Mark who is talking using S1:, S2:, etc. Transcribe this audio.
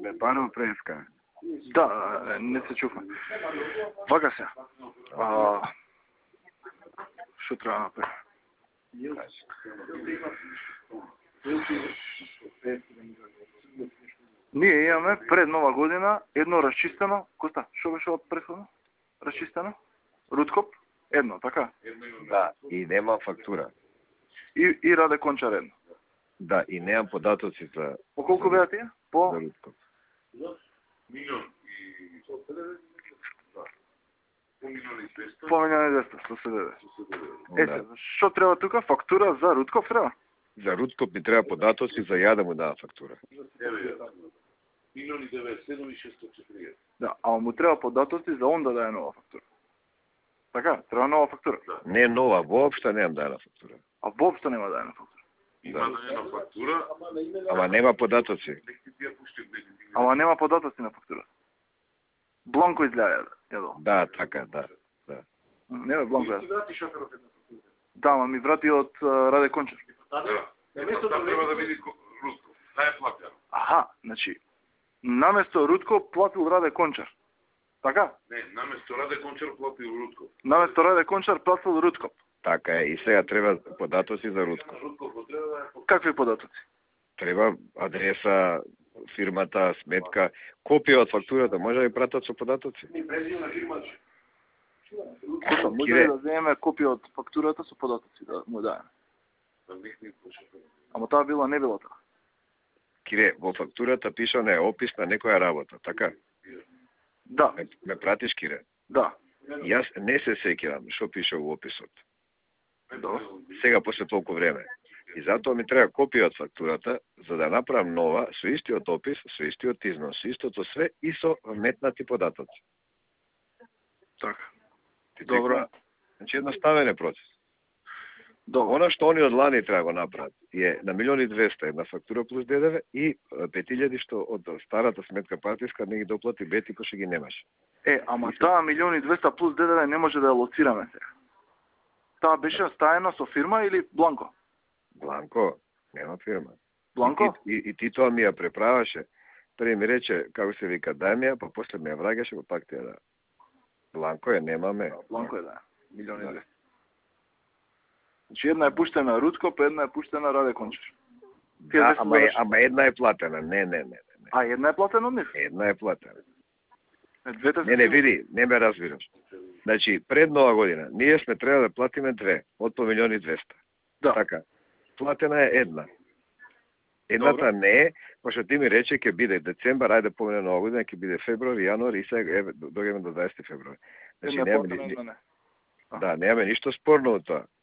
S1: Пано преска.
S2: Да, не се чувам. Вака се. Што треба да направи? Ние имаме пред Нова година едно расчистено, Коста, што беше од претходно? Расчистено? Рудкоп? Едно, така?
S1: Да, и нема фактура.
S2: И Раде Кончар едно.
S1: Да, и немам податоци за...
S2: По колку беа тие? По...
S1: За Рудкоп.
S2: По милион и 200, 170. Што треба тука? Фактура за Рудков треба?
S1: За Рудкоп ми треба податоци за ја да му дава фактура.
S2: Да, а му треба податоци за он да даде нова фактура. Така, треба нова фактура.
S1: Не нова, воопшто немам дадена фактура.
S2: А воопшто нема дадена фактура.
S3: Има дадена фактура,
S1: Ама нема податоци.
S2: Ама нема податоци на фактура. Бланко изгледа јадо.
S1: Да, така, да.
S2: Не, Бланко јадо. Да, ама ми врати од Раде Кончар.
S3: Таа треба да види Рудков. Таа е платена.
S2: Аха, значи, наместо Рудков платил Раде Кончар. Така?
S3: Не, наместо Раде Кончар платил Рудков.
S2: Наместо Раде Кончар платил Рудков.
S1: Така е, и сега треба податоци за Рудков.
S2: Какви податоци?
S1: Треба адреса, фирмата, сметка, копија од фактурата, може да ја пратат со податоци?
S2: Може ли да земеме копија од фактурата со податоци да му даеме? Ама таа била не била таа.
S1: Кире, во фактурата пиша не опис на некоја работа, така?
S2: Да,
S1: Ме пратиш, Кире?
S2: да.
S1: Јас не се сеќавам што пише во описот.
S2: Добро.
S1: Сега после толку време. И затоа ми треба копија од фактурата за да направам нова со истиот опис, со истиот износ, со истото све и со вметнати податоци.
S2: Така.
S1: Добро. Значи едноставен е процес.
S2: Добро.
S1: Она што они од лани треба го направат е на 1.200.000 една фактура плюс ДДВ и 5.000 што од старата сметка партиска не ги доплати Бети кој што ги немаше.
S2: Ама таа 1.200.000 плюс ДДВ не може да ја лоцираме сега. Таа беше стаена со фирма или Бланко?
S1: Бланко, нема фирма.
S2: Бланко?
S1: И ти тоа ми ја преправаше. Први ми рече, како се вика, дај ми ја, па после ми ја враќаше, па пак ти ја да. Бланко ја немаме.
S2: Бланко е да. 1.200.000. Значи една е пуштена Рудкоп, една е пуштена Раде Кончар.
S1: Да, ама една е платена. Не.
S2: А една е платена од нив?
S1: Една е платена.
S2: Двете се...
S1: Не, види, не ме разбираш. Значи, пред Нова година, ние сме треба да платиме две, од по 1.200.000.
S2: Да.
S1: Така. Платена е една. Едната не е, пошто ти ми рече ќе биде децембар, ајде помине Нова година, ќе биде февруари, јануари и сега доаѓаме до 20 февруари. Значи,
S2: една е платена, една не.
S1: Да, немаме ништо спорно од тоа.